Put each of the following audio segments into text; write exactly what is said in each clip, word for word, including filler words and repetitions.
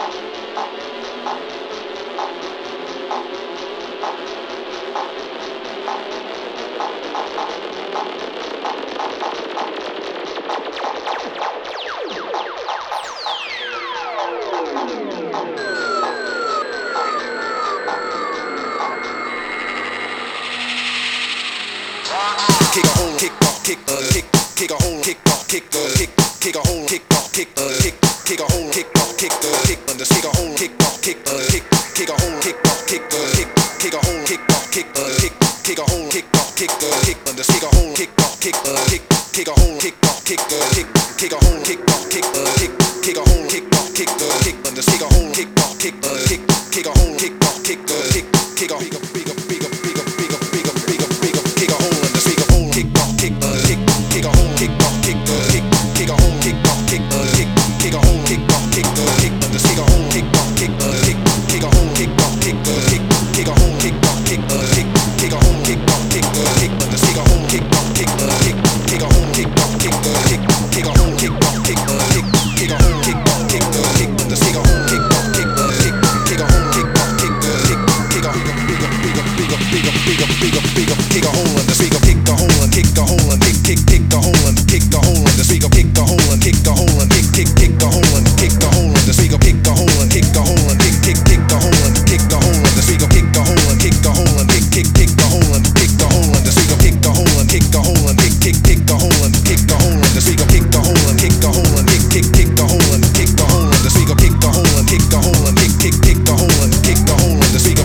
Kick a hole, kick off, kick uh, kick, kick a hole, kick off, kick uh, kick, kick a hole, kick off, kick uh, kick, kick a hole, kick off, kick uh, kick under, kick a hole, kick off, kick uh, kick, kick a hole, kick off, kick uh, kick, kick a hole, kick off, kick uh, kick, kick a hole, kick off, kick uh, kick under, kick a hole, kick off, kick uh, kick, kick a hole, kick off, kick uh, kick, kick a hole, kick off, kick uh, kick, kick a hole, kick off, kick uh, kick under, kick a hole, kick off, kick uh, kick, kick a hole, kick off, kick uh, kick, kick a big a big a big a big a big a big a big a big a kick a hole under, kick a hole, kick off, kick uh kick, kick a hole, kick off, kick uh kick, kick a hole, kick off, kick uh kick, kick a hole, kick off, kick uh kick under, kick a hole, kick off, kick uh kick, kick a hole, kick off, kick uh kick, kick a hole, kick off, kick uh kick, kick a hole, kick off, kick uh kick under, kick a hole, kick off, kick uh kick, kick a hole, kick off, kick uh kick, kick a hole, kick off, kick uh kick, kick a hole, kick off, kick uh kick under, kick a hole, kick off, kick uh kick, kick a hole, kick off, kick uh kick, kick a big a big a big a big a big a big a big a big a kick a hole under, kick a kick a hole and kick a hole and kick kick kick a hole and kick a hole and the speaker kick a hole and kick a hole and kick kick kick a hole and kick a hole and the speaker kick a hole and kick a hole and kick kick kick a hole and kick a hole and the speaker kick a hole and kick a hole and kick kick kick a hole and kick a hole and the speaker kick a hole and kick a hole and kick kick kick a hole and kick a hole and the speaker kick a hole and kick a hole and kick kick kick a hole and kick a hole and the speaker kick a hole and kick a hole and kick kick kick a hole and kick a hole and the speaker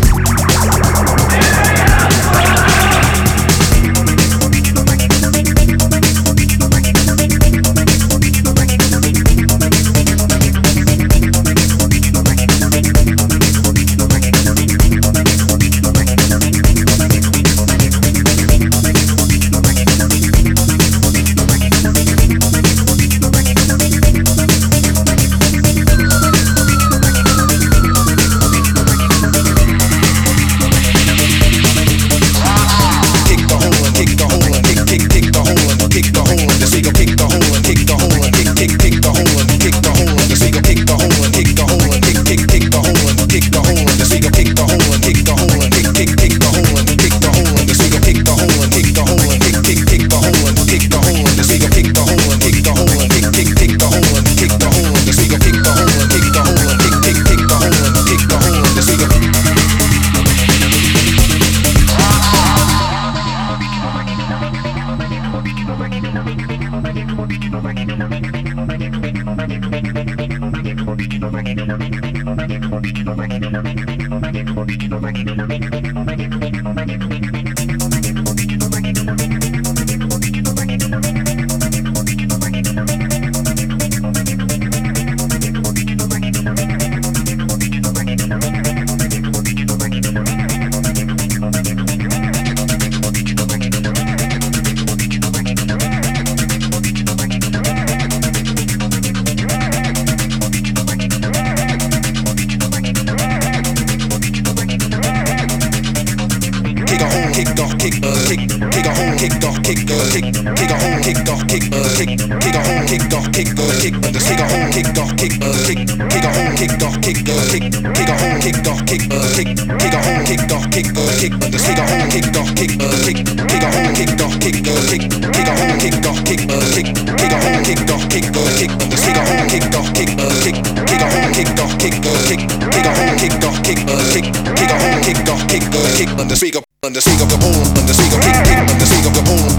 kick off, kick uh kick, kick a hole, kick off, kick uh kick, kick a hole, kick off, kick uh kick, kick a hole, kick off, kick uh kick, under kick a hole, kick off, kick uh kick, kick a hole, kick off, kick uh kick, kick a hole, kick off, kick uh kick, kick a hole, kick off, kick uh kick, under kick a hole, kick off, kick uh kick, kick a hole, kick off, kick uh kick, kick a hole, kick off, kick uh kick, kick a hole, kick off, kick uh kick, under kick a hole, kick off, kick uh kick, kick a hole, kick off, kick uh kick, kick a hole, kick off, kick uh kick, kick a hole, kick off, kick uh kick, under speak up. Under seek of the hole, under seek of kick, kick, under seek of the hole.